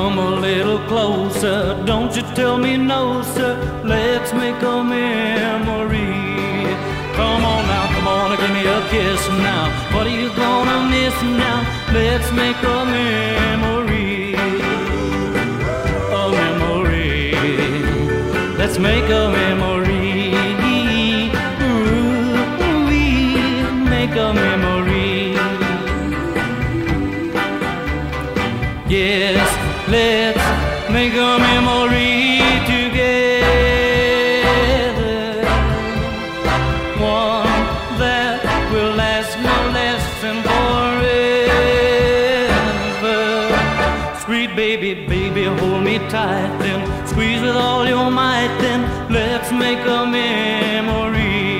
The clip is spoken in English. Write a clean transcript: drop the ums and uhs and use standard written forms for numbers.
Come a little closer, don't you tell me no, sir. Let's make a memory. Come on now, come on, give me a kiss now. What are you gonna miss now? Let's make a memory. A memory. Let's make a memory. Ooh, we make a memory. Yes, let's make a memory together. One that will last no less than forever. Sweet baby, baby, hold me tight then. Squeeze with all your might then. Let's make a